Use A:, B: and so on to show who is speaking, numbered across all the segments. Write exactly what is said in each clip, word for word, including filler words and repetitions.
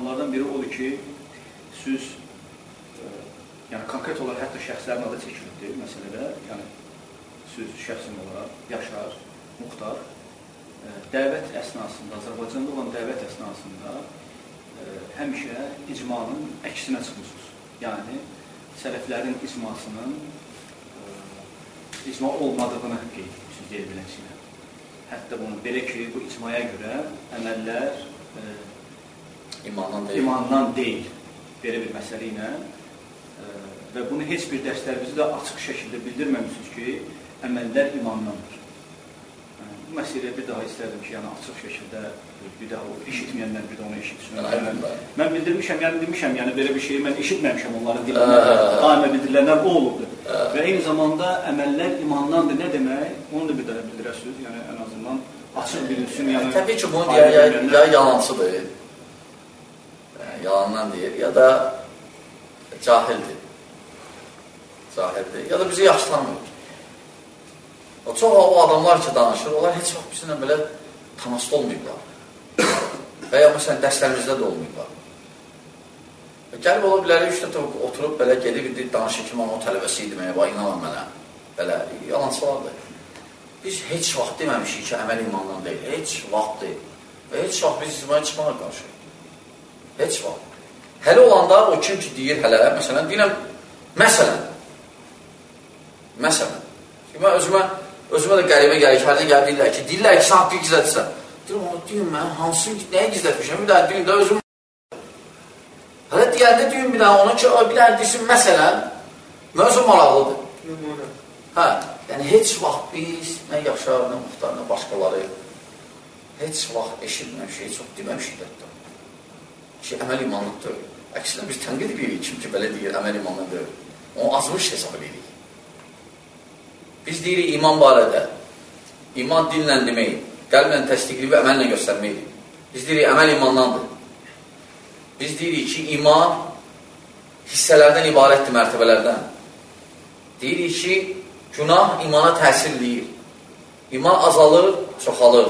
A: ittihamlardan biri odur ki, siz yəni konkret olaraq hətta şəxslərin adı çəkilibdir məsələdə, yəni siz şəxsin olaraq Yaşar, Muxtar dəvət əsnasında, Azərbaycanda olan dəvət əsnasında həmişə icmanın əksinə çıxmışsınız. Yəni, sələflərin icmasının icma olmadığını qeyd edirsiniz, deyə biləksinə. Hətta bunu belə ki, bu icmaya görə əməllər
B: imandan deyil.
A: imandan deyil, belə bir məsələ ilə və bunu heç bir dərslərimizdə də açıq şəkildə bildirməmişsiniz ki, əməllər imandandır. Bu məsələyə bir daha istərdim ki, yəni açıq şəkildə bir daha o eşitməyənlər bir də onu eşitsin. Mən bildirmişəm, yəni demişəm, yəni belə bir şeyi mən eşitməmişəm onların dilində, daimə bildirilənlər o olubdur. Və eyni zamanda əməllər imandandır, nə demək? Onu da bir daha bildirəsiniz, yəni ən azından açıq bilinsin.
B: Təbii ki, bunu ya yalancıdır, yalandan deyir, ya da cahildir. Cahildir, ya da bizi yaşlanmıyor. O çox o adamlar ki danışır, onlar heç vaxt bizimlə belə tanışda olmayıblar. Və ya məsələn, dərslərimizdə də olmayıblar. Gəlib ola bilər, üç dəfə oturub belə gedib danışır ki, mən o tələbəsi idi, mənə, inanın mənə. Belə, yalancılardır. Biz heç vaxt deməmişik ki, əməl imandan deyil. Heç vaxt deyil. Və heç vaxt biz icmaya çıxmağa qarşıyıq. Heç vaxt. Hələ olanda o kim ki deyir hələ, məsələn, deyiləm, məsələn, məsələn, mən özümə, özümə də qəribə gəlir, hərdən gəlib deyirlər ki, deyirlər ki, sən haqqı gizlədirsən. Deyirəm, onu deyim mən, hansı, nəyə gizlətmişəm, bir daha deyim də özüm. Hələ deyəndə deyim bir daha, ona ki, bir daha deyirsin, məsələn, mən özüm maraqlıdır. Hə, yəni heç vaxt biz, nə Yaşar, nə Muxtar, nə başqaları, heç vaxt eşitməmişik, heç vaxt deməmişik də. Ki, əməl imanlıqdır. Əksinə biz tənqid edirik, kim ki, belə deyir, əməl imanlıqdır. Onu azmış hesab edirik. Biz deyirik iman barədə, iman dinlə demək, qəlblə təsdiqli və əməllə göstərməkdir. Biz deyirik əməl imandandır. Biz deyirik ki, iman hissələrdən ibarətdir, mərtəbələrdən. Deyirik ki, günah imana təsir edir. İman azalır, çoxalır.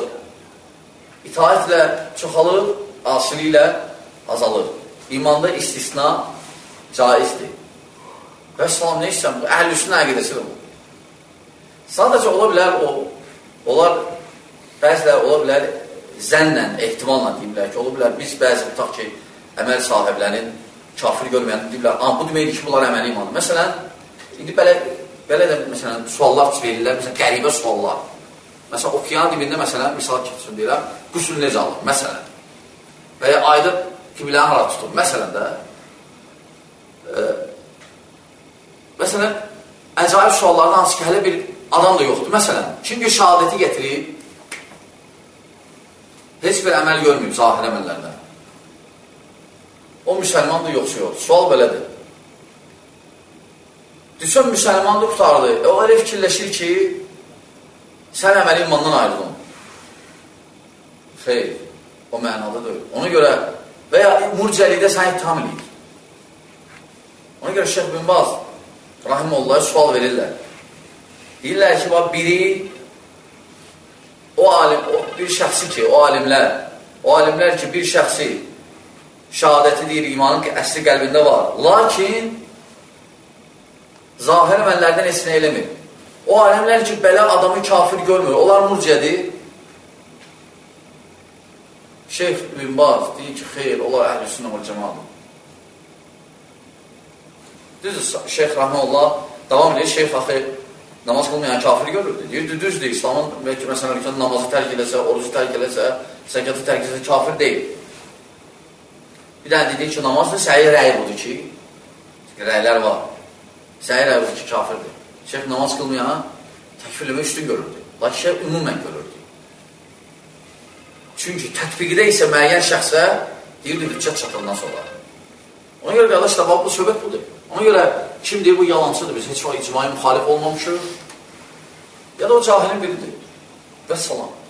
B: İtaətlə çoxalır, asiliklə azalır. İmanda istisna caizdir. Və salam nə istəyəm, bu əhl-i-sünnə əqidəsidir bu. Sadəcə ola bilər o, onlar bəziləri ola bilər zənnən, ehtimalla deyirlər ki, ola bilər biz bəzi tutaq ki, əməl sahiblərinin kafir görməyən deyirlər, bu deməkdir ki, bunlar əməli imandır. Məsələn, indi belə, belə də məsələn, suallar verirlər, məsələn, qəribə suallar. Məsələn, okean dibində, məsələn, misal keçsin deyirlər, qüsül necə alır, məsələn. Və ya ayda qiblənin hara tutub, məsələn də. E, məsələn, əcaib suallardan hansı ki, hələ bir adam da yoxdur. Məsələn, kim ki, şəhadəti getirib, heç bir əməl görməyib, zahir əməllərdən. O müsəlmandır, yoxsa yox. Sual belədir. Düşün, müsəlmandır, qutardı. E, o elə fikirləşir ki, sən əməli imandan ayrıldın. Xeyr, o mənada deyil. Ona görə, və ya murcəlikdə sən ittiham edir. Ona görə Şeyx bin Baz, rahiməllah'a sual verirlər. Deyirlər ki, biri o alim, o, bir şəxsi ki, o alimlər, o alimlər ki, bir şəxsi şəhadəti deyir, imanın əsli qəlbində var. Lakin zahir əməllərdən heç nə eləmir. O alimlər ki, belə adamı kafir görmür. Onlar murciədir. Şeyx bin Baz deyir ki, xeyr, onlar əhl-i-sünnə və cəmaatdır. Düzdür, Şeyx rahmanullah davam edir. Şeyx axı namaz qılmayan kafir görürdü. Deyir, düzdür, İslamın belki məsələn namazı tərk eləsə, orucu tərk eləsə, zəkatı tərk eləsə kafir deyil. Bir dənə dedik ki, namazda səhi rəyi budur ki, rəylər var. Səhi rəyi budur ki, kafirdir. Şeyx namaz qılmayan təkfirləmə üstün görürdü. Lakin şeyx ümumən görürdü. Çünki tətbiqdə isə müəyyən şəxsə deyirdi, hüccət çatıldan sonra. Ona görə qardaş, bu söhbət budur. Ona görə kim deyir, bu yalancıdır, biz heç vaxt icmai müxalif olmamışıq, ya da o cahilin biridir. Və salam.